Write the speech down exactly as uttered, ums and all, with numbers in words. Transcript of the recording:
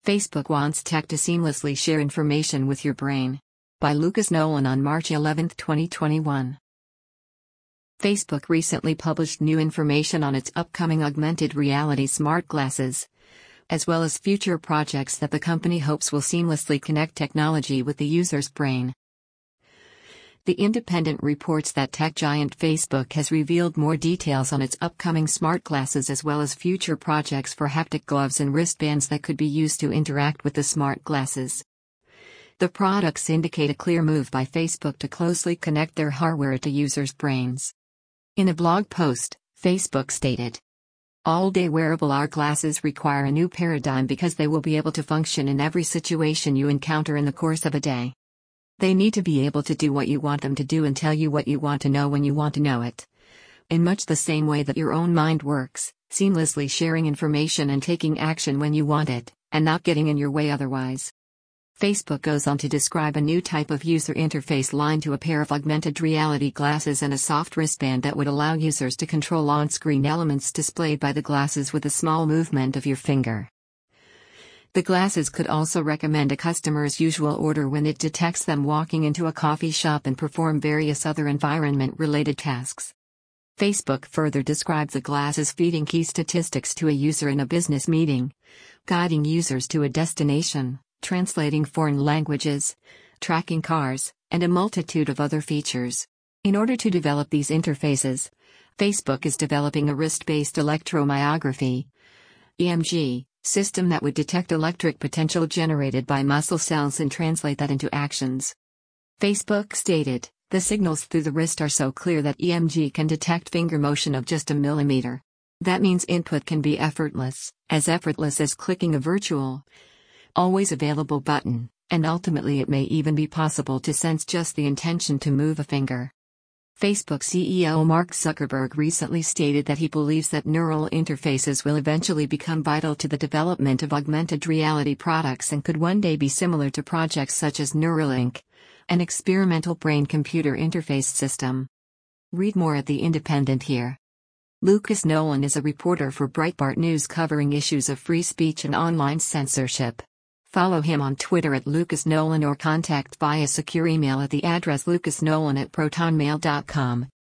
Facebook wants tech to seamlessly share information with your brain. By Lucas Nolan on March eleventh, twenty twenty-one. Facebook recently published new information on its upcoming augmented reality smart glasses, as well as future projects that the company hopes will seamlessly connect technology with the user's brain. The Independent reports that tech giant Facebook has revealed more details on its upcoming smart glasses as well as future projects for haptic gloves and wristbands that could be used to interact with the smart glasses. The products indicate a clear move by Facebook to closely connect their hardware to users' brains. In a blog post, Facebook stated, "All-day wearable A R glasses require a new paradigm because they will be able to function in every situation you encounter in the course of a day. They need to be able to do what you want them to do and tell you what you want to know when you want to know it. In much the same way that your own mind works, seamlessly sharing information and taking action when you want it, and not getting in your way otherwise." Facebook goes on to describe a new type of user interface line to a pair of augmented reality glasses and a soft wristband that would allow users to control on-screen elements displayed by the glasses with a small movement of your finger. The glasses could also recommend a customer's usual order when it detects them walking into a coffee shop and perform various other environment-related tasks. Facebook further describes the glasses feeding key statistics to a user in a business meeting, guiding users to a destination, translating foreign languages, tracking cars, and a multitude of other features. In order to develop these interfaces, Facebook is developing a wrist-based electromyography (E M G) system that would detect electric potential generated by muscle cells and translate that into actions. Facebook stated, "The signals through the wrist are so clear that E M G can detect finger motion of just a millimeter. That means input can be effortless, as effortless as clicking a virtual, always available button, and ultimately it may even be possible to sense just the intention to move a finger." Facebook C E O Mark Zuckerberg recently stated that he believes that neural interfaces will eventually become vital to the development of augmented reality products and could one day be similar to projects such as Neuralink, an experimental brain-computer interface system. Read more at The Independent here. Lucas Nolan is a reporter for Breitbart News covering issues of free speech and online censorship. Follow him on Twitter at Lucas Nolan or contact via secure email at the address lucasnolan at protonmail dot com.